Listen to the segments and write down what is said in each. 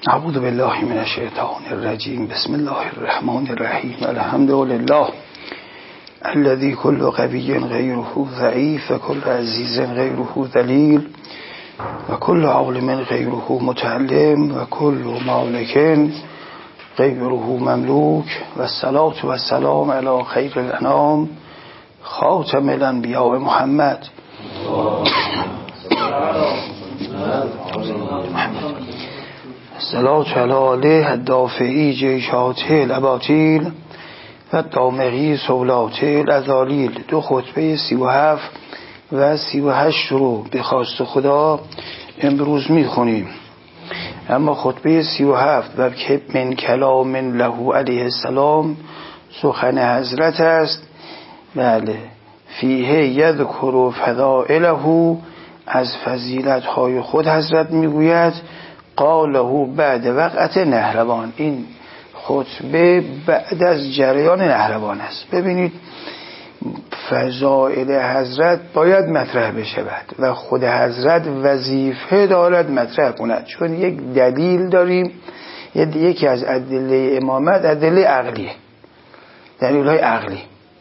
اعوذ بالله من الشیطان الرجیم. بسم الله الرحمن الرحیم. الحمد لله الذي كل قوي غيره ضعيف وكل عزيز غيره ذليل وكل عالم غيره متعلم وكل مالك غيره مملوك والصلاة والسلام على خير الأنام خاتم الأنبياء محمد الصلاة على آله الدافعی جیشات الاباطیل و دامغی سولات الازالیل. دو خطبه 37 و 38 رو به خواست خدا امروز میخونیم. اما خطبه 37 و من کلام له علیه السلام سخن حضرت است. بله، فیه یذکر فضائله، از فضیلت‌های خود حضرت میگوید. قاله بعد وقت نهروان، این خطبه بعد از جریان نهروان است. ببینید فضائل حضرت باید مطرح بشود و خود حضرت وظیفه دارد مطرح کند، چون یک دلیل داریم. یکی از ادله امامت ادله عقلیه، دلیل‌های عقلی.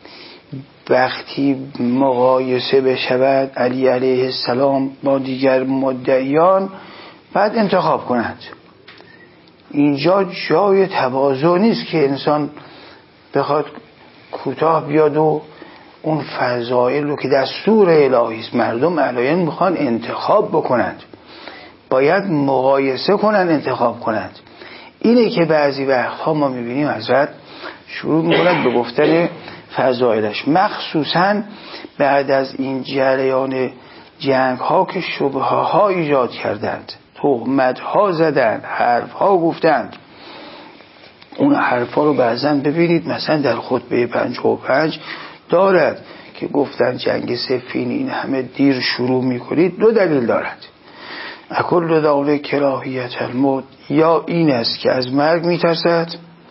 وقتی مقایسه بشود علی علیه السلام با دیگر مدعیان، بعد انتخاب کنند. اینجا جای تواضع نیست که انسان بخواد کوتاه بیاد و اون فضائل رو که دستور الهی است مردم علیان میخوان انتخاب بکنند، باید مقایسه کنند، انتخاب کنند. اینه که بعضی وقتها ما میبینیم حضرت شروع میکند به گفتن فضائلش، مخصوصا بعد از این جریان جنگ ها که شبهه ها ایجاد کردند، تهمت ها زدند، حرف ها گفتند. اون حرف ها رو بعضا ببینید مثلا در خطبه 55 دارد که گفتند جنگ صفین این همه دیر شروع میکنید. دو دلیل دارد. اکل داله کراهیت الموت، یا این است که از مرگ میترسد،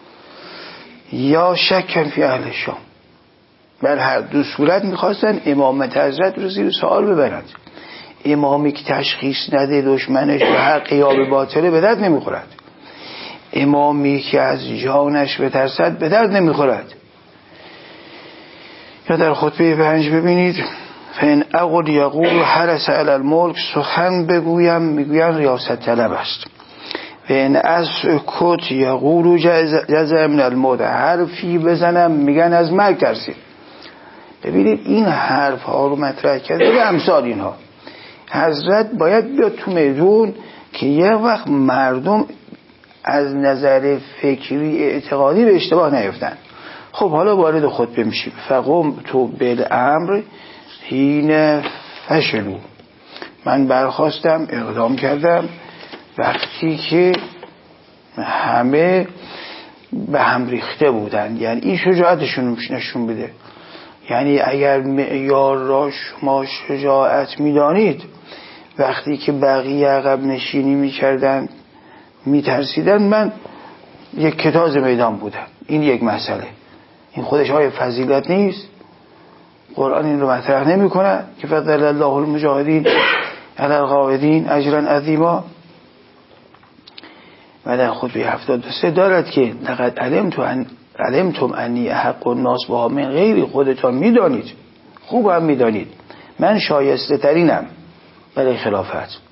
یا شکن فی اهل شام. بر هر دو صورت میخواستن امامت حضرت رو زیر سوال ببرند. امامی که تشخیص نده دشمنش و هر قیاب باطله به درد نمیخورد. امامی که از جانش بترسد به درد نمیخورد. یا در خطبه 5 ببینید فین اقل یقول حرس علی الملک، سخن بگویم میگوین ریاست طلب است. فین اسکت یقول جزع من الموت، حرفی بزنم میگن از مرگ ترسید. ببینید این حرف ها رو مطرح کرده و امثال اینها. حضرت باید بیاد تو میدون که یه وقت مردم از نظر فکری اعتقادی به اشتباه نیفتن. خب حالا وارد خطبه میشیم. فقم تو بالامر حین فشلو، من برخواستم اقدام کردم وقتی که همه به هم ریخته بودن. یعنی این شجاعتشون نشون بده. یعنی اگر معیار را شما شجاعت میدانید، وقتی که بقیه عقب نشینی میکردن میترسیدن، من یک کتاز میدان بودم. این یک مسئله. این خودش های فضیلت نیست؟ قرآن این رو مطرح نمی کنه که فضل الله المجاهدین علی القاعدین اجرا عظیما. و در خطبه 73 دارد که لقد علمتم انی احق الناس بها من غیری، خودتان میدانید، خوب هم میدانید من شایسته ترینم برای خلافت،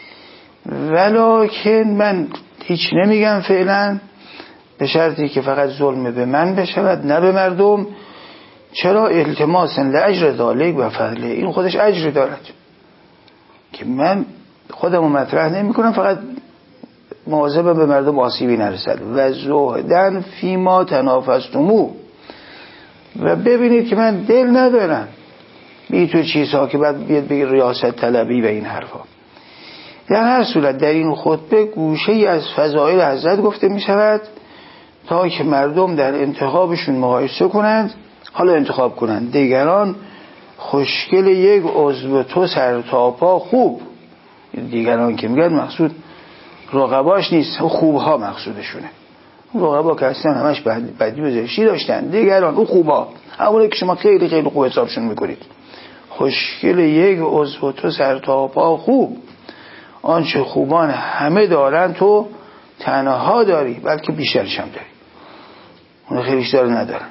ولکن من هیچ نمیگم فعلا، به شرطی که فقط ظلم به من بشود نه به مردم. چرا؟ التماسا لاجر ذالک و فضله، این خودش اجر دارد که من خودمو مطرح نمی کنم، فقط مواظبم به مردم آسیبی نرسد. و زهدن فیما تنافستمو، و ببینید که من دل ندارم بی تو چیزها که بعد بیاد بگی ریاست طلبی و این حرفا. در هر صورت در این خطبه گوشه ای از فضائل حضرت گفته می شود تا که مردم در انتخابشون مقایسه کنند. حالا انتخاب کنند دیگران خوشگل یک عضو تو سر تا پا خوب. دیگران که میگن مقصود رقباش نیست، خوبها مقصودشونه. رقبا که اصلا همش بدی و زشتی داشتن، دیگران اون خوبها، همونه که شما خیلی خیلی خوب حسابشون میکنید. خوشگل یک عضو تو سر تا پا خوب، آنچه خوبان همه دارن تو تنها داری بلکه بیشترش هم داری، اون خیلیش داره ندارن.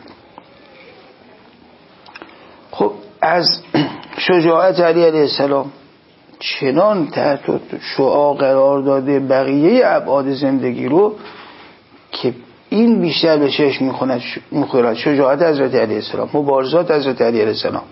خب از شجاعت علی علیه السلام چنان تحت شعاع قرار داده بقیه ابعاد زندگی رو که این بیشتر به چشم میخورد. شجاعت حضرت علیه السلام، مبارزات حضرت علیه السلام.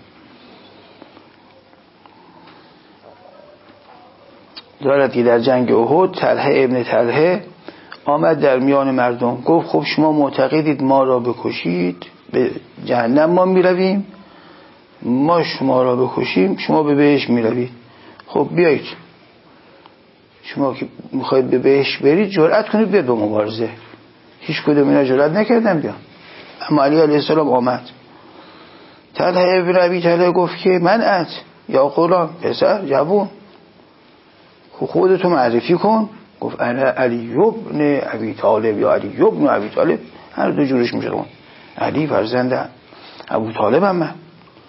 دارد که در جنگ احد طلحه ابن طلحه آمد در میان مردم گفت خب شما معتقدید ما را بکشید به جهنم ما میرویم، ما شما را بکشیم شما به بهشت میروید. خب بیایید شما که میخواید به بهشت برید جرأت کنید بیاد به مبارزه. هیچ کدوم اینا جرأت نکردن بیان، اما علی علیه السلام آمد. طلحه ابن ابی طلحه گفت که من یا غلام، پسر جوون، خودتو معرفی کن. گفت انا علی ابن ابی طالب یا علی ابن ابی طالب، هر دو جورش میشه اون علی فرزند ابو طالب هم من.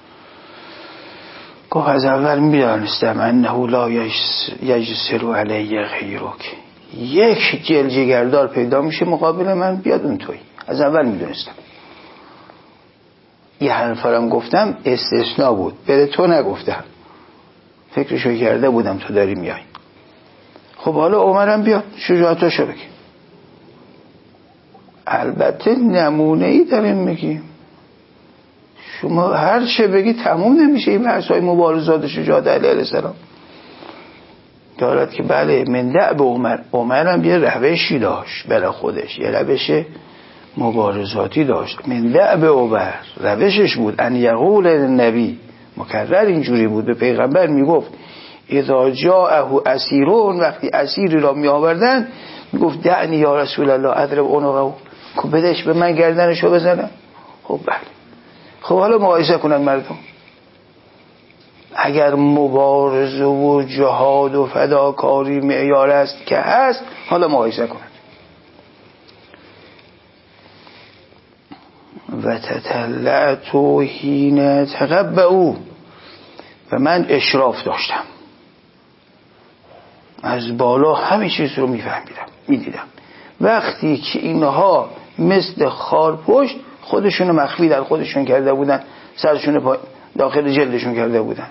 گفت از اول میدانستم انه لا یجسر علی غیرک، یک جلجگردار پیدا میشه مقابل من بیاد اون توی، از اول میدونستم. یه حرفارم گفتم استثناء بود، به تو نگفتم، فکرشو کرده بودم تو داری میای. خب حالا عمرم بیاد شجاعتاشو بگی. البته نمونه ای داریم میگیم، شما هر چه بگی تموم نمیشه این بحث‌های مبارزات شجاعت علیه السلام. دارد که بله من دأب عمرم یه روشی داشت برای خودش، یه روش مبارزاتی داشت. من دأب عمر روشش بود ان یقول النبی، مکرر اینجوری بود به پیغمبر میگفت اذا جاءه اسیرون، وقتی اسیری را می آوردن میگفت دعنی یا رسول الله اضرب عنقه، که بدش به من گردنشو بزنم. خب بله، خب حالا مقایسه کنن مردم، اگر مبارزه و جهاد و فداکاری معیار است که هست، حالا مقایسه کنن. و تطلعت حین تقبعوا، و من اشراف داشتم، از بالا همه چیز رو میفهمیدم میدیدم. وقتی که اینها مثل خارپشت خودشونو مخفی در خودشون کرده بودن، سرشون داخل جلدشون کرده بودن،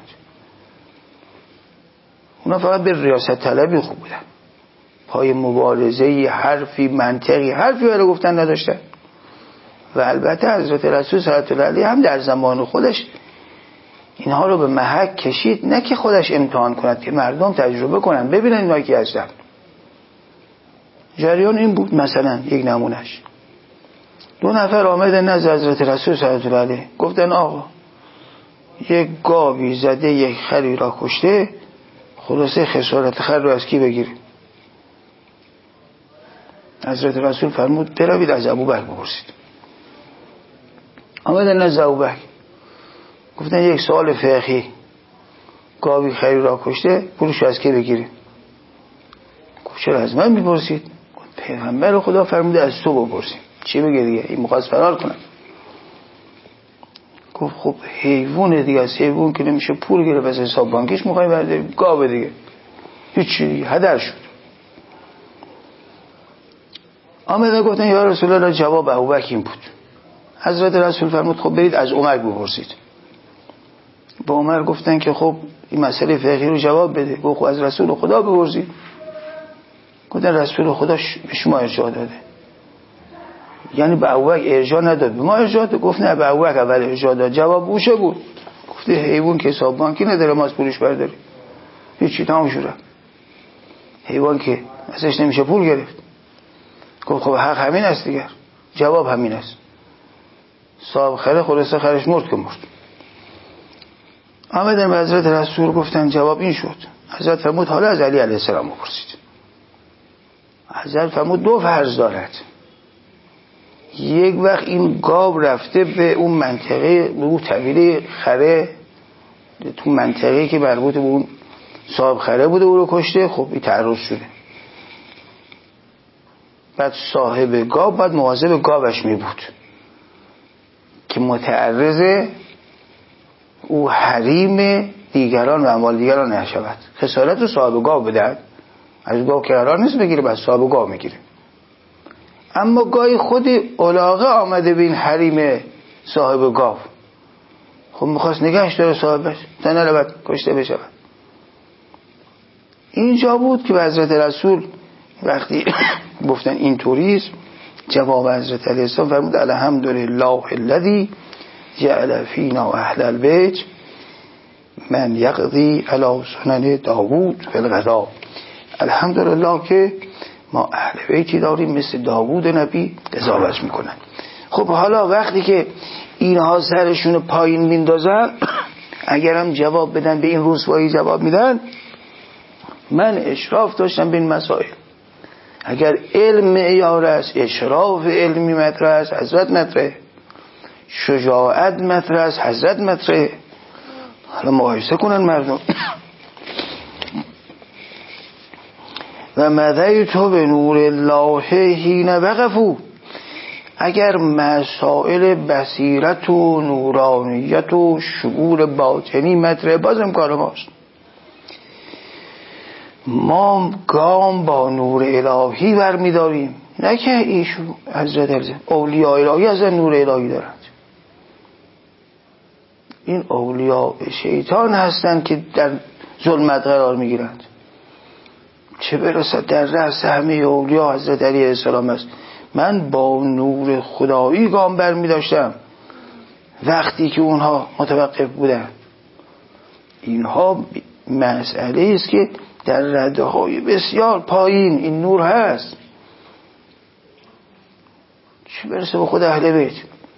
اونا فقط به ریاست طلبی خوب بودن، پای مبارزه حرفی منطقی حرفی برای گفتن نداشتن. و البته حضرت رسول صلی الله علیه هم در زمان خودش اینها رو به محک کشید، نه که خودش امتحان کند که مردم تجربه کنن ببینن اینا کی هستن. جریان این بود. مثلا یک نمونش، 2 نفر آمدن نزد حضرت رسول صلی الله علیه گفتن آقا یک گاوی زده یک خری را کشته، خلاصه خسارت خر رو از کی بگیریم؟ حضرت رسول فرمود بروید از ابوبکر بپرسید. آمدن نزد ابوبکر گفتن یک سوال فقهی، گاوی خری را کشته پولش از کی بگیریم؟ گفت چرا از من میپرسید؟ پیغمبر خدا فرموده از تو بپرسیم. چی بگه دیگه؟ این میخواست فرار کنه. گفت خب حیوان دیگه، از حیوان که نمیشه پول گرفت از حساب بانکیش میخوایم برداریم، گاو دیگه هیچی دیگه هدر شد. آمدن گفتن یا رسول الله جواب ابوبکر این بود. حضرت رسول فرمود خب برید از عمر بپرسید. با عمر گفتن که خب این مسئله فقهی رو جواب بده. گفت خب از رسول خدا بپرسید. گفتن رسول خدا به شما ارجاع داده، یعنی به ابوبکر ارجاع نداد، به ما ارجاع داد. گفت نه به ابوبکر اول ارجاع داد. جواب اوشه بود. گفته حیوان که حساب بانکی نداره ما از پولش برداریم، هیچی تمام شده. حیوان که ازش نمیشه پول گرفت. گفت خب حق همین است دیگر، جواب همین است. صاحب خره خلاصه خرش مرد که مرد. آمدن به حضرت رسول گفتن جواب این شد. حضرت فرمود حالا از علی علیه السلام بپرسید. حضرت فرمود 2 فرض دارد. یک وقت این گاو رفته به اون منطقه، به اون طویله خره، تو منطقه‌ای که مربوط به اون صاحب خره بوده او رو کشته. خب این تعرض شده. بعد صاحب گاو بعد مواظب گاوش می بود که متعرض او حریم دیگران و اموال دیگران نشود. خسارت رو صاحب گاو بدهد. از گاو که قرار نیست بگیره، بس صاحب گاو میگیره. اما گاهی خود علاقه آمده به این حریم صاحب گاو، خب میخواست نگهش داره صاحبش تا نرود کشته بشود. اینجا بود که به حضرت رسول وقتی گفتن این طوریست، جواب حضرت علیه السلام فرمود الحمدلله الذی جعل فینا اهل البیت من یقضی علی سنن داوود فی الغدا. الحمدلله که ما اهل بیتی داریم مثل داوود نبی قضاوت میکنن. خب حالا وقتی که اینها سرشون پایین میندازن، اگرم جواب بدن به این رسوایی جواب میدن، من اشراف داشتم به این مسائل. اگر علم معیار است، اشراف علمی مطرح است، حضرت مطرح، شجاعت مطرح است، حضرت مطرح. حالا مقایسه کنن مردم. و مدیت به نور الله حین وقفوا. اگر مسائل بصیرت و نورانیت و شعور باطنی مطرح، بازم کار ماست. ما گام با نور الهی برمی داریم، نه که ایشون حضرت اولیاء الهی از نور الهی دارند. این اولیاء شیطان هستند که در ظلمت قرار می گیرند. چه برسد در رأس همه اولیاء حضرت علیه السلام است. من با نور خدایی گام برمی داشتم وقتی که اونها متوقف بودن. اینها مسئله است که در رده های بسیار پایین این نور هست، چه برسه به خود اهل بیت.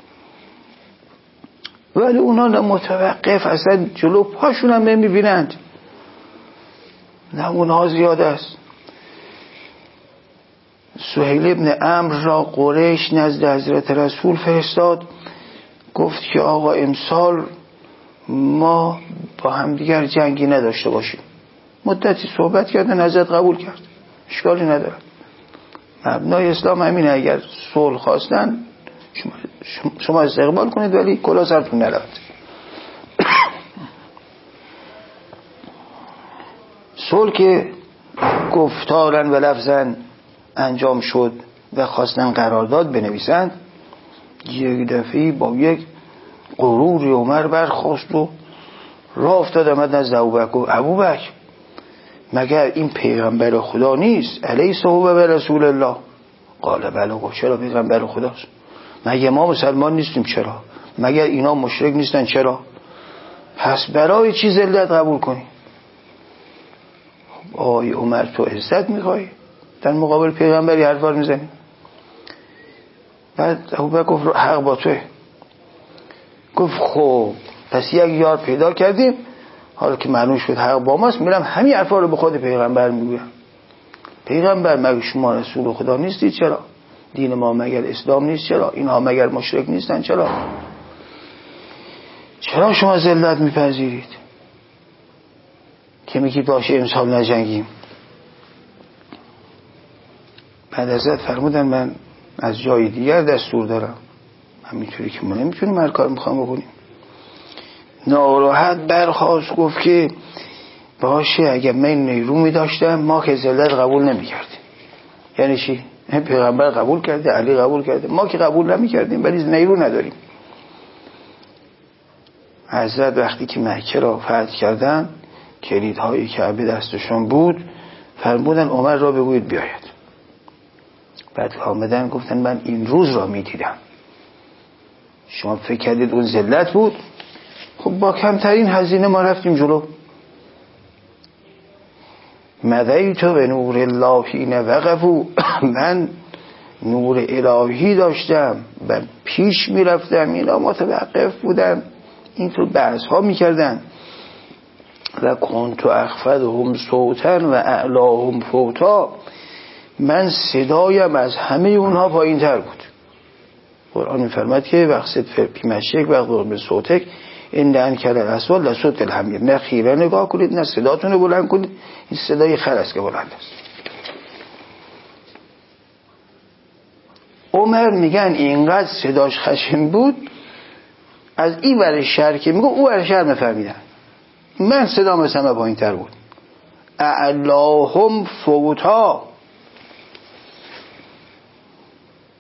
ولی اونا متوقف اصلا جلو پاشون هم نمیبینند. نه اونها زیاده است. سهیل ابن عمرو را قریش نزد حضرت رسول فرستاد، گفت که آقا امسال ما با همدیگر جنگی نداشته باشیم. مدتی صحبت کردن، حضرت قبول کرد، اشکالی نداره. مبنای اسلام همینه، اگر صلح خواستن شما استقبال کنید ولی کلا سرتون نرود. صلح که گفتارن و لفظن انجام شد و خواستن قرارداد بنویسند، یک دفعه با یک غروری عمر برخاست و راه افتاد آمد نزد ابوبکر. ابوبکر مگر این پیغمبر خدا نیست؟ الیس هو رسول الله؟ قال بله. چرا پیغمبر خداست؟ مگر ما مسلمان نیستیم؟ چرا؟ مگر اینا مشرک نیستن؟ چرا؟ پس برای چی ذلت قبول کنی؟ آی عمر تو عزت میخوای در مقابل پیغمبری حرفا میزنی؟ بعد ابوبکر گفت حق با توه. گفت خب پس یک یار پیدا کردیم، حالا که معلوم شد حق با ماست، میرم همین حرفا رو به خود پیغمبر میگویم. پیغمبر مگر شما رسول خدا نیستید؟ چرا؟ دین ما مگر اسلام نیست؟ چرا؟ اینها مگر مشرک نیستن؟ چرا شما ذلت میپذیرید که میگید باشه امسال نجنگیم؟ بعد ازت فرمودن من از جای دیگر دستور دارم، همینطوری که ما نمیتونیم هر کار میخوام بکنیم. ناراحت برخاست، گفت که باشه اگر من نیرو میداشتم ما که ذلت قبول نمیکردیم. یعنی چی؟ پیغمبر قبول کرده، علی قبول کرده، ما که قبول نمیکردیم ولی نیرو نداریم. حضرت وقتی که مکه را فتح کردن، کلیدهای کعبه دستشون بود، فرمودن عمر را بگویید بیاید. بعد آمدن گفتن من این روز را میدیدم، شما فکر کردید اون ذلت بود؟ خب با کمترین هزینه ما رفتیم جلو. مدیت به نور الله حین وقفوا. من نور الهی داشتم و پیش میرفتم، اینا متوقف بودن، اینطور بحث ها میکردن. و کنت اخفضهم صوتا و اعلاهم فوتا. من صدایم از همه اونها پایین تر بود. قرآن میفرماد که وقصد فی مشیک و غض من صوتک ان انکر الاصوات لصوت الحمیر. نه خیره نگاه کنید نه صداتون رو بلند کنید، این صدای خر است که بلند است. عمر میگن اینقدر صداش خشن بود، از این ور شهر که میگه او ور شهر نفهمیدن. من صدام از همه پایین تر بود. اعلاهم فوتا.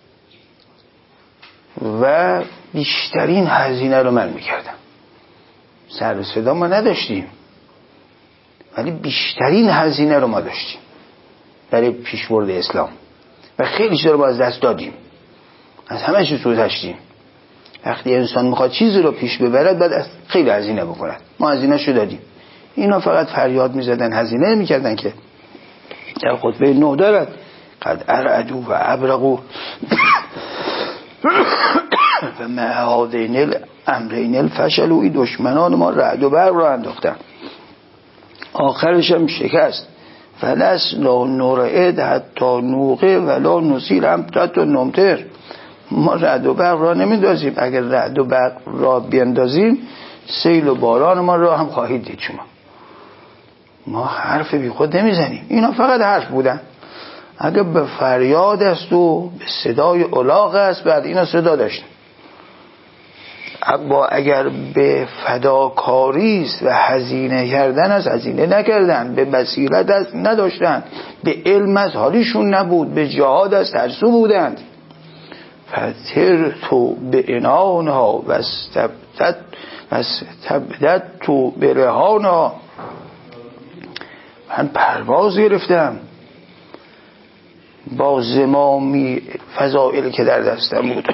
و بیشترین هزینه رو من میکردم. سر و صدا ما نداشتیم ولی بیشترین هزینه رو ما داشتیم برای پیشبرد اسلام و خیلی چیزا رو با از دست دادیم، از همه چیز گذشتیم. وقتی انسان میخواد چیزی رو پیش ببرد باید از خیلی هزینه بکند. ما هزینه‌شو دادیم. اینا فقط فریاد میزدن، هزینه نمیکردن که. در خطبه 9 دارد قد ارعدوا و ابرقوا و مع هذین الامرین الفشلوا. این دشمنان ما رعد و برق را انداختن، آخرش هم شکست. فلس لا نرعد حتی نوقه ولا نسیل حتی نمتر. ما رعد و برق را نمیندازیم، اگر رعد و برق را بیندازیم سیل و باران ما را هم خواهید دید شما. ما حرف بی خود نمیزنیم. اینا فقط حرف بودن. اگر به فریاد است و به صدای الاغ است بعد اینا صدا داشتن. اگر به فداکاری است و هزینه کردن است هزینه نکردن، به بصیرت است نداشتن، به علم است حالیشون نبود، به جهاد است ترسو بودند. فتر تو به انانها و استبدد تو به رهانها. من پرواز گرفتم با زمامی فضائل که در دستم بود.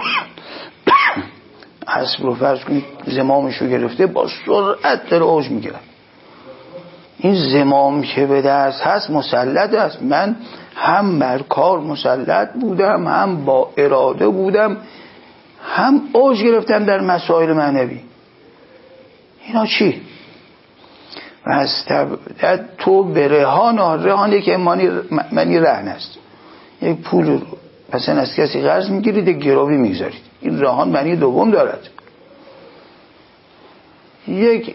اسب رو فرض کنید زمامشو گرفته با سرعت در اوج میگیرم. این زمام که به دست هست مسلط است. من هم بر کار مسلط بودم، هم با اراده بودم، هم اوج گرفتم در مسائل معنوی. اینا چی؟ و استبدد تو به رهان که معنی رهن است. یک پول رو مثلا از کسی قرض میگیرید یک گروی میگذارید، این رهان معنی دوم دارد. یک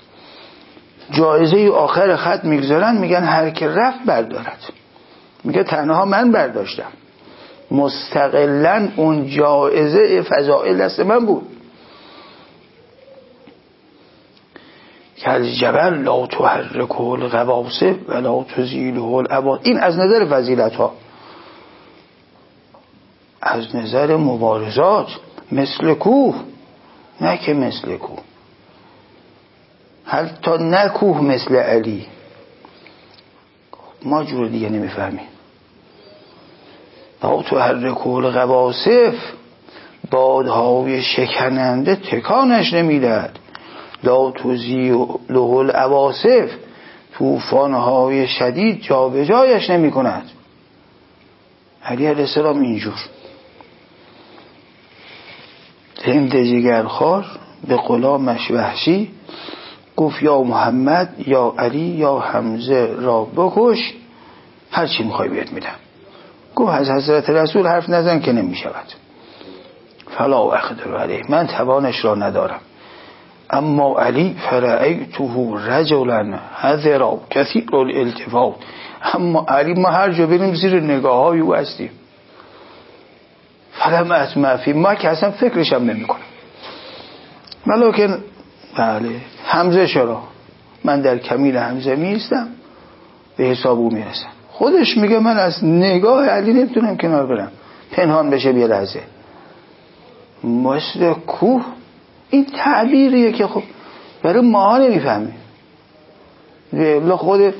جایزه آخر خط میگذارن میگن هر که رفت بردارد. میگه تنها من برداشتم، مستقلا اون جایزه فضائل دست من بود. کل جبل لا تحرکه القواصف ولا تزیله الاباط. این از نظر فضیلت ها. از نظر مبارزات مثل کوه، نه که مثل کوه، حتی نه کوه مثل علی. ما جور دیگه نمیفهمیم. لا تحرکه القواصف، بادهای شکننده تکانش نمیدهد. لا تزیله الاباصف، طوفانهای شدید جابجایش نمی کند. علی علیه السلام اینجور هند جگرخوار به غلامش وحشی گفت یا محمد یا علی یا حمزه را بکش، هر چی میخوای بهت میدم. گفت از حضرت رسول حرف نزن که نمیشود. فلا اقدر علیه، من توانش را ندارم. اما علی فرأیته رجلا حذرا کثیر الالتفات. اما علی ما هر جا بریم زیر نگاه های او هستیم. فلم اسمع فی ما که اصلا فکرشم نمی کنم. ولیکن بله حمزه چرا؟ من در کمین حمزه میستم به حساب او میرسم. خودش میگه من از نگاه علی نمیتونم کنار برم، پنهان بشه یه لحظه. مثل کوه. این تعبیریه که خب برای ما نمیفهمیم. الله خود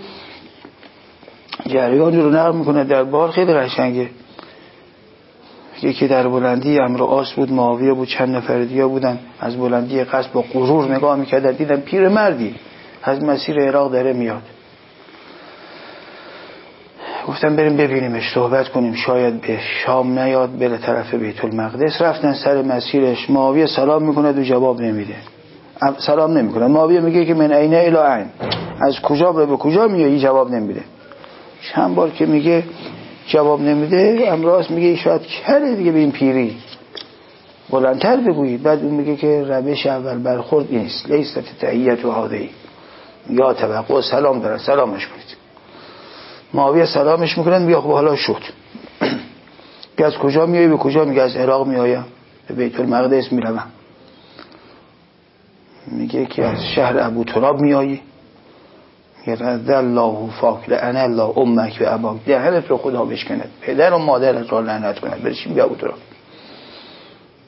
جریان رو نقل میکنه در بار، خیلی قشنگه. یکی در بلندی عمرو عاص بود، معاویه بود، چند نفر دیگه بودن. از بلندی قصد با غرور نگاه میکردن، دیدن پیرمردی از مسیر عراق داره میاد. گفتم بریم ببینیمش، صحبت کنیم، شاید به شام نیاد بره طرف بیت المقدس. رفتن سر مسیرش، معاویه سلام میکنه و جواب نمیده، سلام نمیکنه. معاویه میگه که من عین الی عین، از کجا به کجا میایی؟ جواب نمیده. چند بار که میگه جواب نمیده، امراض میگه شاید کره دیگه به این پیری بلندتر بگویید. بعد اون میگه که روش اول برخورد این است، لیست تحیت و هادهی، یا توقع سلام داره، سلامش کنید. معاویه سلامش میکنن، بیا خب حالا شد. از کجا میایی؟ به کجا؟ میگه از عراق میایم، به بیت المقدس میروم. میگه که از شهر ابو تراب میایی. میگه رضی الله فاک لعن الله امک و اباک، دهنت رو خدا بشکند، پدر و مادرت را لعنت کند، برشیم بیا ابو تراب. میگه از شهر ابو تراب میایی. میگه رضی الله فاک لعن الله امک و اباک، دهنت رو خدا بشکند، پدر و مادرت را لعنت کند، برشیم بیا ابو تراب. میگه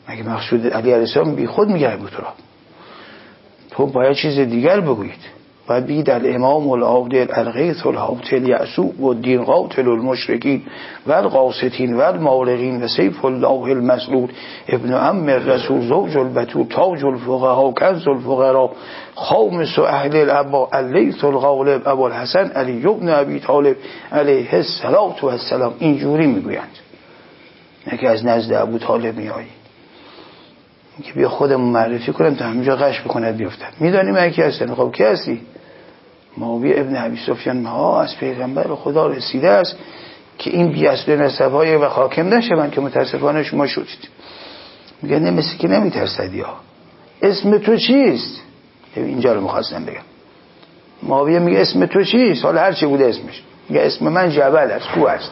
مگه مقصود علی علیه السلام بی خود میگه ابو تراب؟ تو باید چیز دیگر بگویید. باید بگید الامام العادل الغیث الحاطل یعصوب و الدین قاتل المشرکین و القاسطین و المارقین و سیف الله المسلول ابن عم الرسول زوج البتول تاج الفقهاء کنز الفقراء خامس اهل الابا اللیث الغالب ابو الحسن علی ابن ابی طالب علیه السلام. اینجوری میگویند. نه که از نزد ابو طالب میایی که بیا خودمون معرفی کنم تا همینجا غش بکند بیفتد. میدانیم اگه کی هستن؟ خب کی هستی؟ معاویه ابن ابی سفیان ما از پیغمبر خدا رسیده است که این بی اصل نسب‌های و حاکم نشوند که متاسفانه شما شدید. میگه نه مثل که نمیترسدی ها. اسم تو چیست؟ اینجا رو می‌خواستم بگم. معاویه میگه اسم تو چیست؟ حالا هر چی بوده اسمش. میگه اسم من جبل است، کوه است.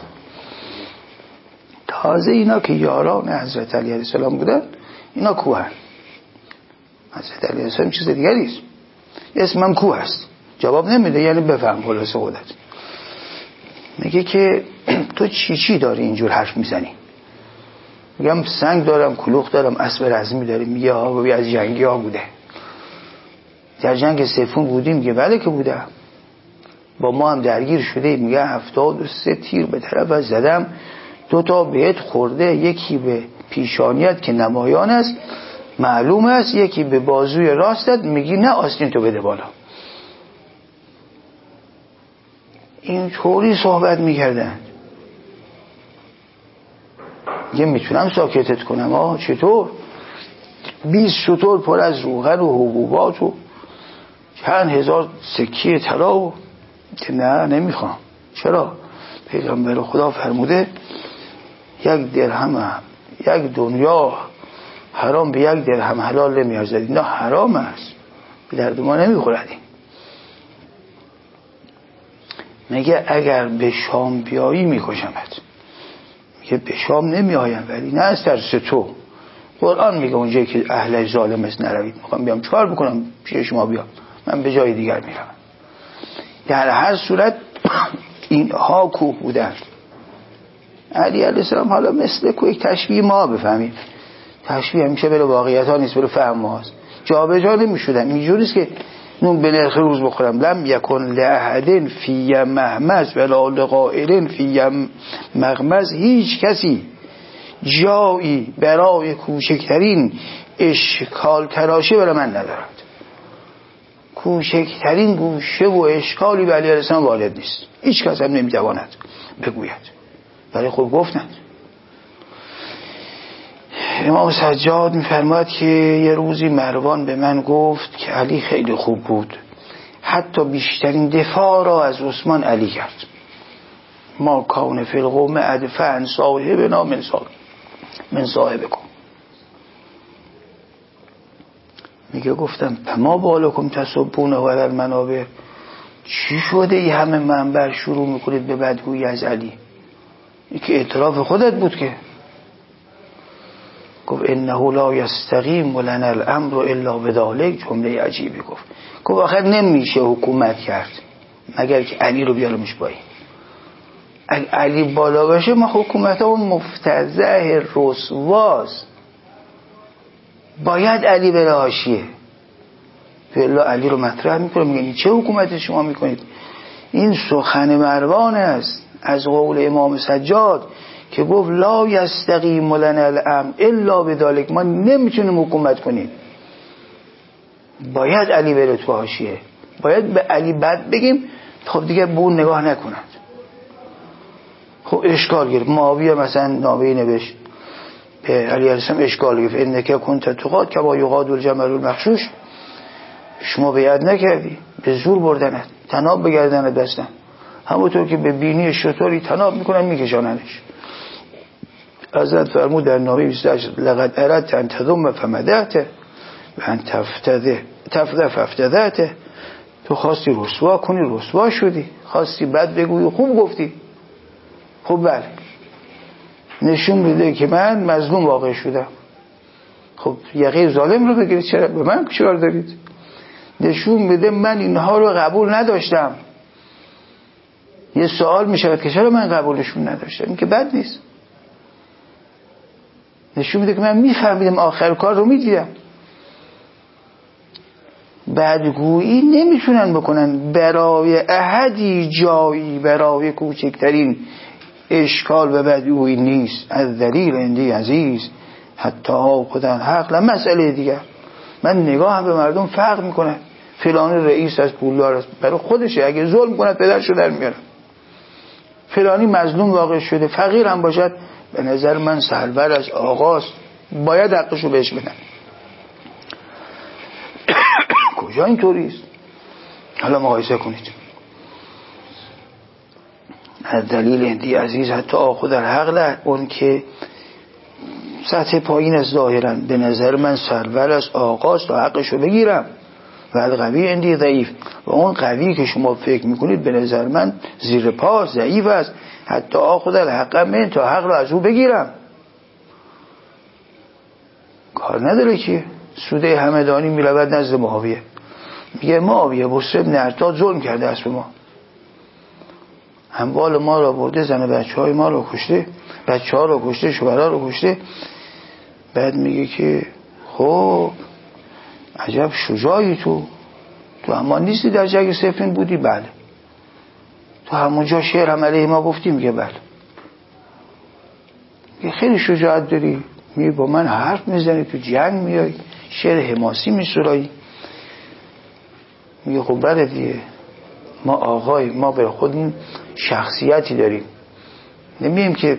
تازه اینا که یاران حضرت علی علیه السلام بودن، اینا کوه هست. حضرت علیه السلام چیز دیگری است. اسمم کوه است. جواب نمیده، یعنی بفهم خلاصه خودت. میگه که تو چی داری اینجور حرف میزنی؟ میگم سنگ دارم، کلوخ دارم، اسب رزمی داریم. میگه ها از جنگی ها بوده. در جنگ سیفون بودیم؟ میگه بله که بودم. با ما هم درگیر شده. میگه 73 تیر به طرف زدم، 2 تا بهت خورده، یکی به پیشانیت که نمایان است معلوم است، یکی به بازوی راستت. میگی نه آستین تو بده بالا. این طوری صحبت میکردن. یه میتونم ساکتت کنم چطور؟ 20 شتر پر از روغن و حبوبات و چند هزار سکه طلا که نه نمیخوام. چرا؟ پیغمبر خدا فرموده 1 درهم 1 دنیا حرام به 1 درهم حلال نمیارزد. اینا حرام است، به درد ما نمیخورد. میگه اگر به شام بیایی میکشمت. میگه به شام نمیایم، ولی نه از ترس تو. قرآن میگه اونجایی که اهل ظالم است نروید. میخوام بیام چکار بکنم پیش شما بیام؟ من به جای دیگر میرم. در هر صورت اینها کوه بودن. علی علیه السلام حالا مثل کوه، یک تشبیه ما بفهمید. تشبیه همیشه بره واقعیت ها نیست، بره فهم ماست. جا به جا نمیشودن. اینجوریست که نون به نرخ روز بخورم. لم یکن لأحد فی مهمز ولا لقائل فی مغمز. هیچ کسی جایی برای کوچکترین اشکال تراشی برای من ندارد. کوچکترین گوشه و اشکالی به علی علیه السلام وارد نیست. هیچ کس هم نمیتواند بگوید. ولی خب گفتند. امام سجاد میفرماید که یه روزی مروان به من گفت که علی خیلی خوب بود، حتی بیشترین دفاع را از عثمان علی کرد. ما کان فی القوم ادفع عن صاحبنا من صاحبکم. میگه گفتم فما بالکم تسبون و علی المنابر. چی شده ای همه منبر شروع میکنید به بدگویی از علی؟ این که اعتراف خودت بود که. گفت انه لا یستقیم ولنا الامر الا بذلک. جمله عجیبی گفت آخر نمیشه حکومت کرد مگر که علی رو بیارمش پایین. اگه علی بالا باشه ما حکومت اون مفتضح رسواست. باید علی بره حاشیه. والله علی رو مطرح میکنه، میگه چه حکومتی شما میکنید؟ این سخن مروان است از قول امام سجاد که گفت لا یستقیم لنا الامر الا بذلک. ما نمیتونیم حکومت کنیم، باید علی بره تو حاشیه. باید به علی بد بگیم خب دیگه به اون نگاه نکنند. خب اشکال گرفت. معاویه مثلا نامه‌ای نوشت به علی علیه السلام، اشکال گرفت انک کنت تقاد کما یقاد الجمل المخشوش. شما بیعت نکردی، به زور بردنت، طناب بگردنت بستن، همونطور که به بینی شطوری طناب میکنن میکشاننش. حضرت فرمود در نامه 28 لقد اردت ان تذم فمدحت و ان تفضح فافتدحت. تو خواستی رسوا کنی، رسوا شدی. خواستی بد بگویی، خوب گفتی. خب بله، نشون میده که من مظلوم واقع شدم. خب یقه ظالم رو بگیرید، چرا به من کار دارید؟ نشون میده من اینها رو قبول نداشتم. یه سوال میشود که چرا من قبولشون نداشتم؟ این که بد نیست. نشون میده که من میفهمیدم آخر کار رو میدیدم. بدگویی نمیتونن بکنن برای احدی جایی برای کوچکترین اشکال به بدگویی نیست. از دلیل اندی عزیز حتی خودن حق. مسئله دیگر من نگاه به مردم فرق میکنه. فلانی رئیس از پولدار است برای خودشه، اگه ظلم کنه پدرشو در میاره. فلانی مظلوم واقع شده فقیر هم باشد به نظر من سرور از آغاز باید حقشو بهش بدن. کجا اینطوریست؟ حالا مقایسه کنید. از دلیل اندی عزیز حتی خود حق اون که سطح پایین از ظاهرا به نظر من سرور از آغاز تا حقشو بگیرم و القوی اندی ضعیف و اون قوی که شما فکر میکنید به نظر من زیر پا ضعیف است حتی خود الحق من تا حق رو از او بگیرم. کار نداره که سوده همدانی میرود نزد معاویه میگه معاویه بصر بن ارتاد ظلم کرده است به ما، اموال ما را برده، زن بچه های ما را کشته، بچه ها را کشته، شوهرها را کشته. بعد میگه که خب عجب شجاعی تو اما نیستی در جنگ صفین بودی؟ بله. تو همونجا شعر هم علیه ما گفتی؟ میگه بله. میگه خیلی شجاعت داری، میگه با من حرف میزنی، تو جنگ میای شعر حماسی میسرایی. میگه خب بله دیگه، ما آقای ما به خودمون شخصیتی داریم، نمیم که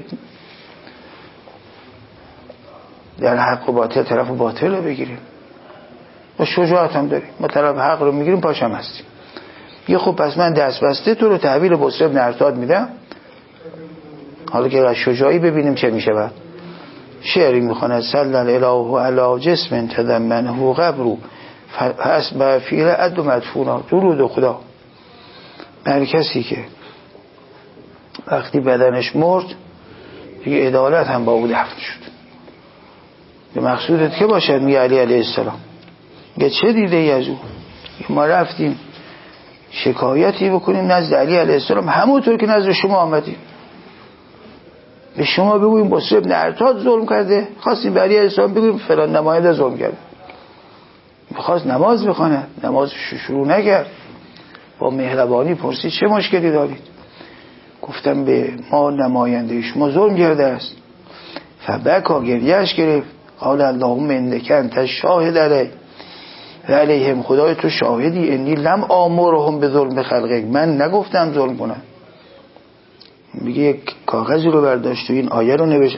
در حق و باطل طرف و باطل رو بگیریم، ما شجاعت هم داریم، ما طرف حق رو میگیریم پاشم هستیم. میگه خب پس من دست بسته تو رو تحویل بصر بن ارتاد میدم، حالا که از شجاعی ببینیم چه میشه. بعد شعری میخواند صلی الله علی جسم تضمنه قبر فاسبح فیه عد مدفونا. درود خدا بر کسی که وقتی بدنش مرد دیگه عدالت هم با او دفن شد. به مقصودت که باشد؟ میگه علی علیه السلام میگه چه دیده ای از او؟ ما رفتیم شکایتی بکنیم نزد علی علیه السلام همونطور که نزد شما آمدیم، به شما بگویم بصر بن ارتاد ظلم کرده، خواستیم به علی علیه السلام بگویم فلان نماینده ظلم کرده. میخواست نماز بخونه، نمازش شروع نکرد، با مهربانی پرسید چه مشکلی دارید؟ گفتم به ما نماینده شما ظلم کرده است. فبکا گریهش گرفت، قال اللهم انک انت شاهد علی و علیهم، خدای تو شاهدی، انی لم آمرهم به ظلم خلقک، من نگفتم ظلم کنن. میگه یک کاغذی رو برداشت و این آیه رو نوشت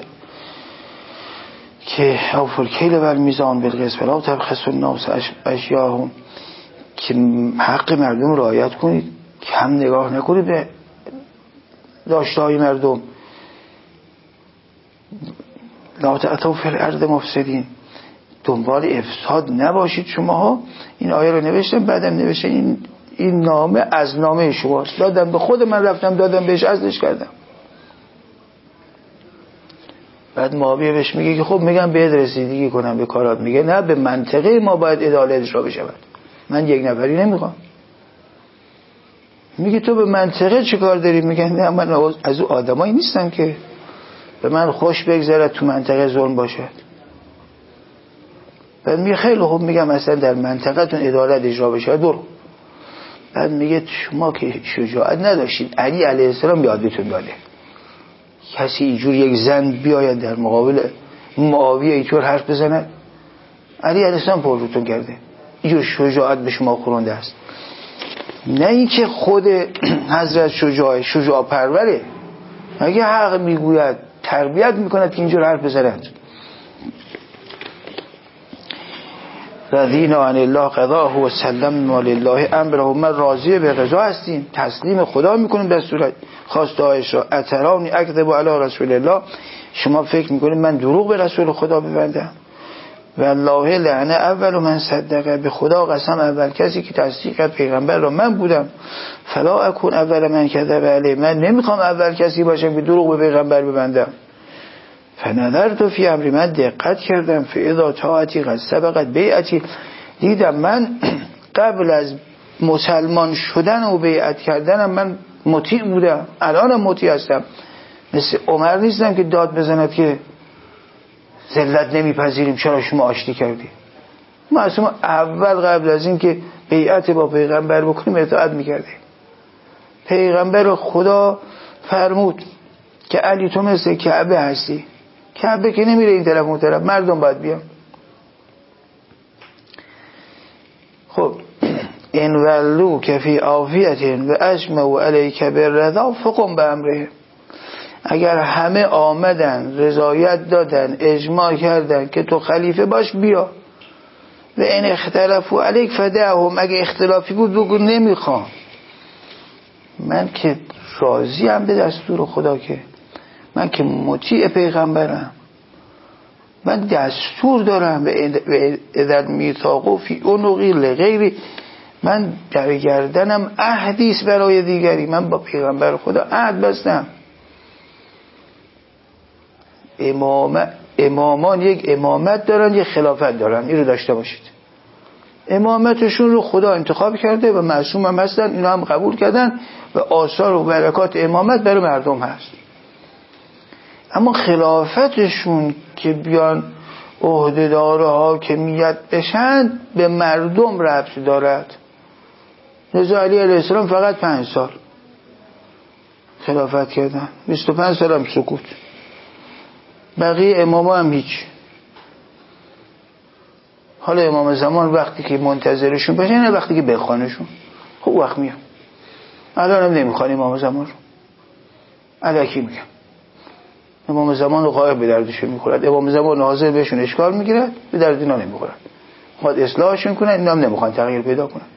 که اوفوا الکیل والمیزان بالقسط ولا تبخسوا الناس اشیاءهم، که حق مردم رو رعایت کنید، کم نگاه نکنید به داشته‌های مردم. لا تعثوا فی الارض مفسدین، دنبال افساد نباشید شماها. این آیه رو نوشتم، بعدم نوشته این نامه از نامه شماست، دادم به خود من، رفتم دادم بهش ازلش کردم. بعد معاویه بهش میگه که خب میگم بهت رسیدگی کنم به کارات. میگه نه، به منطقه ما باید عدالت اجرا بشود، من یک نفری نمیخوام. میگه تو به منطقه چه کار داری؟ میگه نه، من از او آدمایی نیستم که به من خوش بگذره تو منطقه ظلم باشد. بعد میگه خیلی خوب، میگم اصلا در منطقه‌تون عدالت اجرا بشه، برو. بعد میگه شما که شجاعت نداشتید، علی علیه السلام یادتون داده کسی اینجور یک زن بیاید در مقابل معاویه اینطور حرف بزند؟ علی علیه السلام پرروتون کرده، اینجور شجاعت به شما خورنده است. نه اینکه خود حضرت شجاع پروره، اگه حق میگوید تربیت میکند که اینجور حرف بزند. رضینا عن الله قضاه و سلمنا لله امره، من راضی به قضا هستیم، تسلیم خدا میکنیم به صورت خواسته‌هایش را. اترانی اکذب علی رسول الله، شما فکر میکنید من دروغ به رسول خدا ببندم؟ والله لعنه اول من صدقه، به خدا قسم اول کسی که تصدیق کرد پیغمبر را من بودم. فلا اكون اول من کذب علی، من نمیخوام اول کسی باشم که دروغ به پیغمبر ببندم. فنظرت فی امری، من دقت کردم، فاذا طاعتی قد سبقت بیعتی، دیدم من قبل از مسلمان شدن و بیعت کردنم من مطیع بودم، الانم مطیع هستم. مثل عمر نیستم که داد بزند که ذلت نمیپذیریم، چرا شما آشتی کردی؟ معصوم اول قبل از این که بیعت با پیغمبر بکنیم اطاعت میکردیم. پیغمبر خدا فرمود که علی تو مثل کعبه هستی. کعبه که نمیره این طرف اون طرف، مردم باید بیان. خب این ولو که فی عافیت و اجمعوا علیک بالرضا فقم بامره. اگر همه آمدن رضایت دادن اجماع کردن که تو خلیفه باش، بیا. و این اختلافو علیک فدعهم. اگه اختلافی بود بگو نمیخوام، من که راضی ام به دستور خدا، که من که مطیع پیغمبرم، من دستور دارم. و اذا میثاقو فی عنقی لغیری. من در گردنم عهدیست برای دیگری. من با پیغمبر خدا عهد بستم. امامان یک امامت دارن، یک خلافت دارن. این رو داشته باشید. امامتشون رو خدا انتخاب کرده و معصوم هم هستن، اینا هم قبول کردن و آثار و برکات امامت برای مردم هست. اما خلافتشون که بیان عهده‌دار و حاکمیت بشن به مردم ربط دارد. رضا علی علیه السلام فقط 5 سال خلافت کردن، 25 سال هم سکوت. بقیه اماما هم هیچ. حالا امام زمان وقتی که منتظرشون باشن نه وقتی که بخوانشون. خب وقت میام. الان هم نمیخوان امام زمان رو، الکی میگم. امام زمان رو قایق به دردشون میخورد. امام زمان حاضر بهشون اشکال میگیرد، به درد اینا نمیخورد. خود اصلاحشون کنن، اینا هم نمیخوان تغییر پیدا کنن.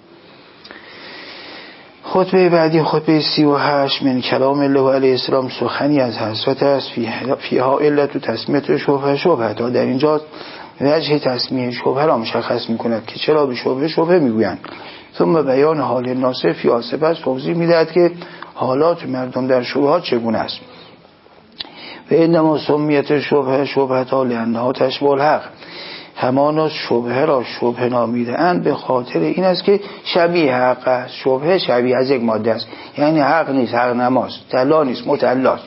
خطبه بعدی خطبه 38 من کلام الله علیه السلام، سخنی از حضرت است فیها علت و تسمیت شبهه. تا در اینجا وجه تسمیه شبهه را مشخص میکند که چرا به شبهه میگویند. ثم بیان حال ناصر فی سپس توضیح میدهد که حالات مردم در شبهات چگونه است. و انما سمیت شبهه لانها تشبه الحق. همانا شبهه را شبهه نامیده اند به خاطر این است که شبیه حق است. شبهه شبیه از یک ماده است، یعنی حق نیست، حق نماست، طلا نیست، متعلاست.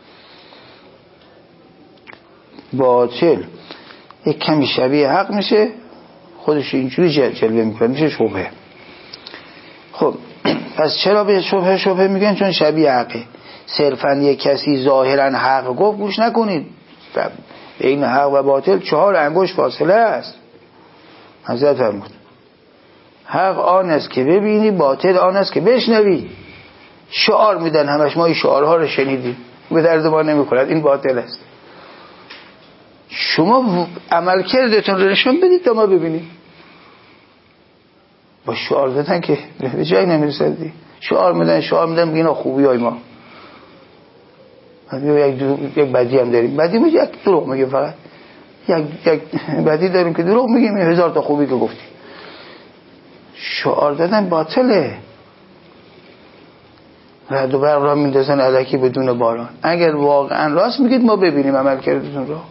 باطل یک کمی شبیه حق میشه، خودش اینجوری جلوه میکنه، میشه شبهه. خب پس چرا به شبهه میگن؟ چون شبیه حقه. صرفا یک کسی ظاهرا حق گفت گوش نکنید. بین حق و باطل 4 انگشت فاصله است. حضرت فرمود حق آن است که ببینی، باطل آن است که بشنوی. شعار میدن همش، ما این شعارها رو شنیدیم، به درد ما نمیخورد، این باطل است. شما عمل کردتون رو نشون بدید تا ما ببینیم. با شعار دادن که به جایی نمیرسدی. شعار میدن میگن خوبی های ما. یک بدی هم داریم، بدی میگه یک دروغ میگه، فقط یک بدی داریم که دروغ میگیم، 1000 تا خوبی که گفتی. شعار دادن باطله. رعد و برق را میندازن الکی بدون باران. اگر واقعا راست میگید ما ببینیم عمل کردتون رو.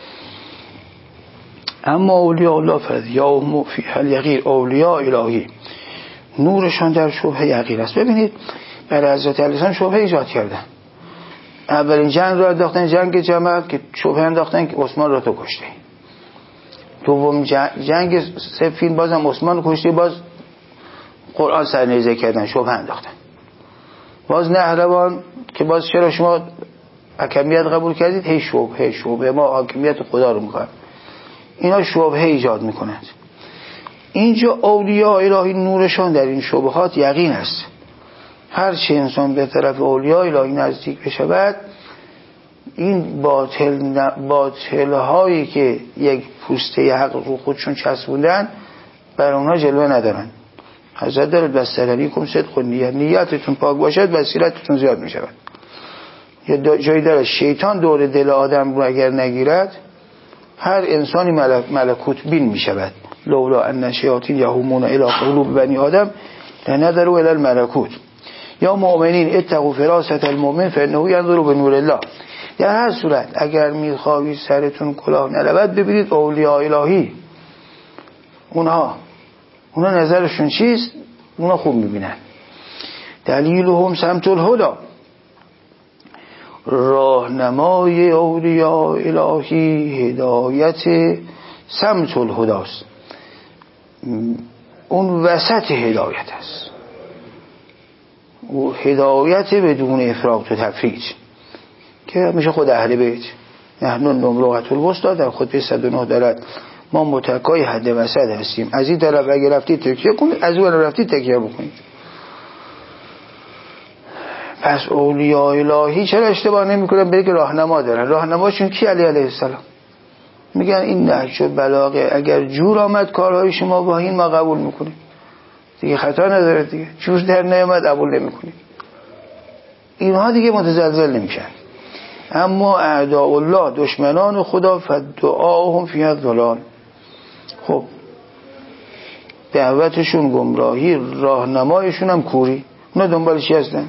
اما اولیاء الله فرد یا فی الیقین، اولیاء الهی نورشان در شبهه یقین است. ببینید برای حضرت علی السلام شبهه ایجاد کردن. اولین جنگ را انداختن، جنگ جمل، که شبهه انداختن که عثمان را تو کشته. دوم جنگ صفین، بازم عثمان کشته، باز قرآن سرنیزه کردن، شبهه انداختن. باز نهروان که باز چرا شما حکمیت قبول کردید؟ هی شبهه ما حکمیت خدا رو میخوایم. اینا شبهه ایجاد میکنند. اینجا اولیاء الهی نورشان در این شبهات یقین است. هر چه انسان به طرف اولیاء الهی نزدیک بشود، این باطل هایی که یک پوسته حق رو خودشون چسبوندن بر اونها جلوه ندارن. حضرت دارد بسترلیکم صدق و نیتتون پاک باشد بصیرتتون زیاد می شود. یه جایی داره شیطان دور دل آدم رو اگر نگیرد، هر انسانی ملکوت بین می شود. لولا ان شیاطین یهومون الی قلوب بنی آدم لنظروا الی الملکوت. یا مؤمنین اتقوا فراست المؤمن فانه ینظر بنور الله. در هر صورت اگر میخواهید سرتون کلاه نلود، ببینید اولیاء الهی، اونها نظرشون چیست؟ اونا خوب میبینن. دلیلهم سمت الهدی. راهنمای اولیاء الهی هدایت سمت الهداست، اون وسط هدایت است، و هدایت بدون افراط و تفریط که میشه خود اهل بیت. نحن نمرقة الوسطی در خطبه 109 دارد ما متکای حد وسط هستیم. از این طرف اگه رفتید تکیه کنید، از اون طرف رفتید تکیه بکنید. پس اولیاء الهی چرا اشتباه نمیکنن؟ برای که راهنما دارن. راهنماشون کی؟ علی علیه السلام. میگن این نهج بلاغه اگر جور آمد کارهای شما با این ما قبول میکنیم، دیگه خطا نداره، دیگه جور در نیامد قبول نمیکنیم. اینها دیگه متزلزل نمیشن. اما اعداء الله، دشمنان خدا، فدعاهم فی الضلال، خب دعوتشون گمراهی، راهنمایشون هم کوری. اونا دنبال چی هستن؟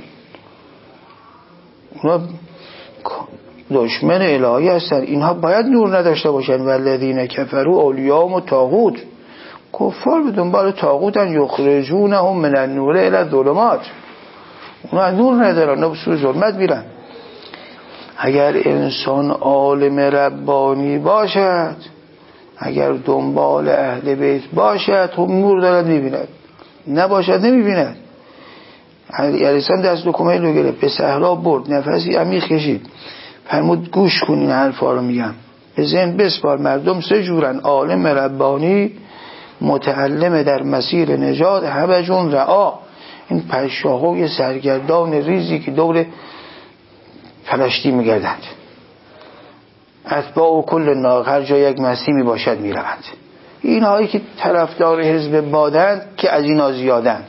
اونا دشمن الهی هستن. اینها باید نور نداشته باشن. والذین کفروا اولیاءهم الطاغوت، کفار به دنبال طاغوتن، یخرجونهم من النور الی الظلمات. اونا نور ندارن، اونا سوی ظلمت میرن. اگر انسان عالم ربانی باشد، اگر دنبال اهل بیت باشد، خب نور دارد میبیند، نباشد نمیبیند. علی السلام دست دکمه رو گرفت، به صحرا برد، نفسی عمیق کشید، فرمود گوش کنین حرفا رو میگم، به ذهن بسپار. مردم سه جورن: عالم ربانی، متعلم در مسیر نجات، همجون رعا. این پشاهای سرگردان ریزی که دور فلاشتی میگردند، اتباع و کل ناق، هر جا یک مسیحی باشد میروند. اینهایی که طرفدار حزب بادند که از اینا زیادند.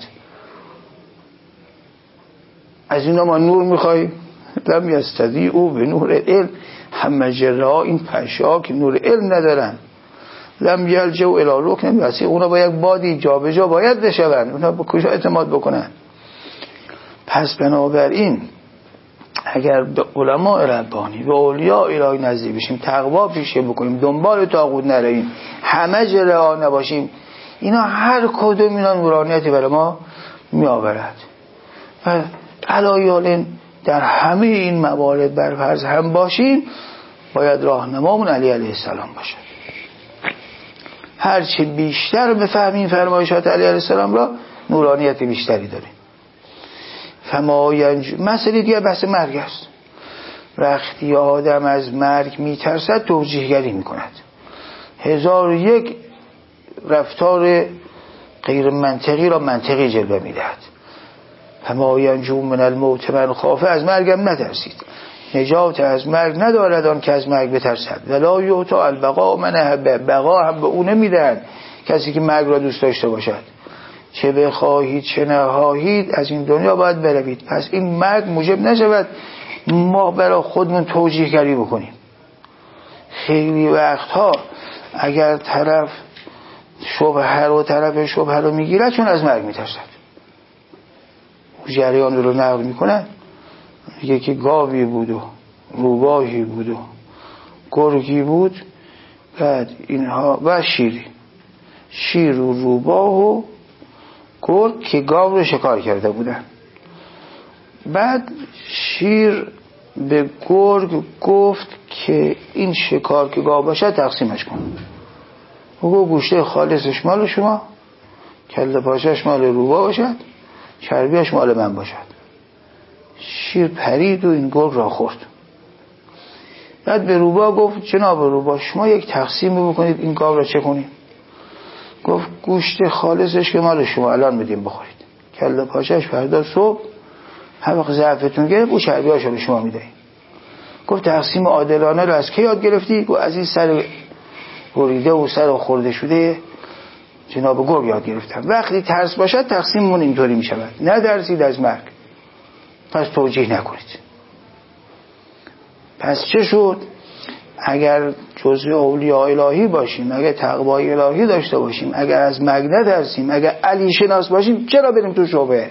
از اینا ما نور میخواییم؟ لم یستطیعوا به نور علم همه جرها. این پشا که نور علم ندارن، لم یلجوا الی رکن وسیع، اونا با یک بادی جابجا باید بشوند، اونا با کجا اعتماد بکنن؟ پس بنابراین اگر به علماء ربانی، به اولیاء الهی نزدیک بشیم، تقوا پیشه بکنیم، دنبال طاغوت نریم، همه جرها نباشیم، اینا هر کدوم اینا نورانیتی برای ما می آورد. و علایالین در همه این موارد بر فرض هم باشیم، باید راهنمامون علی علیه السلام باشه. هرچی بیشتر بفهمیم فرمایشات علی علیه السلام را، نورانیت بیشتری داریم. مسئله دیگه بحث مرگ است. وقتی آدم از مرگ میترسد توجیهگری میکند، 1001 رفتار غیر منطقی را منطقی جلوه میدهد. فما ینجو من الموت من خافه، از مرگم نترسید، نجات از مرگ ندارد آن که از مرگ بترسد. ولا یعطی البقاء من احبه، بقا هم به او نمیدن کسی که مرگ را دوست داشته باشد. چه بخواهید چه نخواهید از این دنیا باید بروید. پس این مرگ موجب نشود ما برای خودمون توجیهگری بکنیم. خیلی وقتها اگر طرف شبهه رو میگیرد، چون از مرگ میترسد، جریان رو نقل میکنن. یکی گاوی بود و روباهی بود و گرگی بود، بعد اینها و شیر و روباه و گرگ که گاو رو شکار کرده بودن. بعد شیر به گرگ گفت که این شکار که گاو باشد تقسیمش کن. او گوشته خالصش مال شما، کله پاشش مال روباه باشد، چربیش مال من باشد. شیر پرید و این گرگ را خورد. بعد به روباه گفت جناب روباه، شما یک تقسیم بکنید این گاو را چه کنید؟ گفت گوشت خالصش که مال شما، الان بدیم بخورید، کله پاشش فردا صبح هر وقت ضعفتون گرفت او چربیاشو به شما میدهید. گفت تقسیم عادلانه رو از کی یاد گرفتی؟ گفت از این سر بریده و سر خورده شده جناب گرگ یاد گرفتم. وقتی ترس باشد تقسیممون اینطوری میشود، ندرسید از مرگ، پس توجیه نکنید. پس چه شد؟ اگر جزء اولیاء الهی باشیم، اگر تقوای الهی داشته باشیم، اگر از مرگ ندرسیم، اگر علی شناس باشیم، چرا بریم تو شبهه؟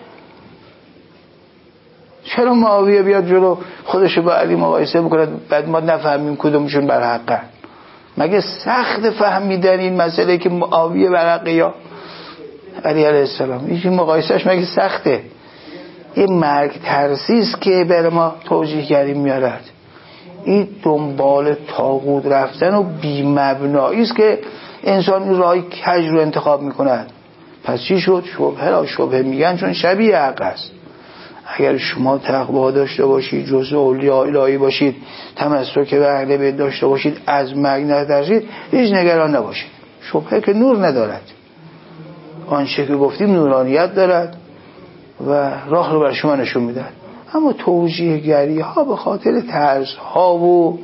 چرا معاویه بیاد جلو خودشو با علی مقایسه بکنه، بعد ما نفهمیم کدومشون بر حقه؟ مگه سخت فهمیدن این مسئله که معاویه بر حقه یا علی علیه السلام؟ این مقایسهش مگه سخته؟ یه مرگ ترسیست که برای ما توجیهگری میارد. این دنبال طاغوت رفتن و بی‌مبنایی است که انسان این راه کج رو انتخاب میکند. پس چی شد؟ شبهه میگن چون شبیه حق است. اگر شما تقوا داشته باشید، جزء اولیاء الهی باشید، تمسک به اهل بیت داشته باشید، از مرگ نترسید، هیچ نگران نباشید. شبهه که نور ندارد، آنچه که گفتیم نورانیت دارد و راه رو بر شما نشون میدن. اما توجیهگری ها به خاطر ترس ها و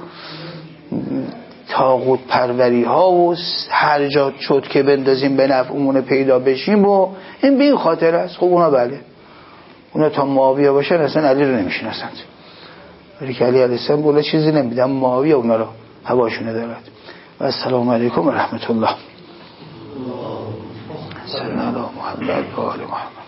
طاغوت پروری ها و هر جا شد که بندازیم به نفعمون پیدا بشیم و این به این خاطر است. خب اونا بله، اونا تا معاویه باشن اصلا علی رو نمیشناسند، ولی که علی علیه السلام بوله چیزی نمیدن، معاویه اونا رو هواشونه دارد. و السلام علیکم و رحمت الله. صلی الله محمد و آل محمد.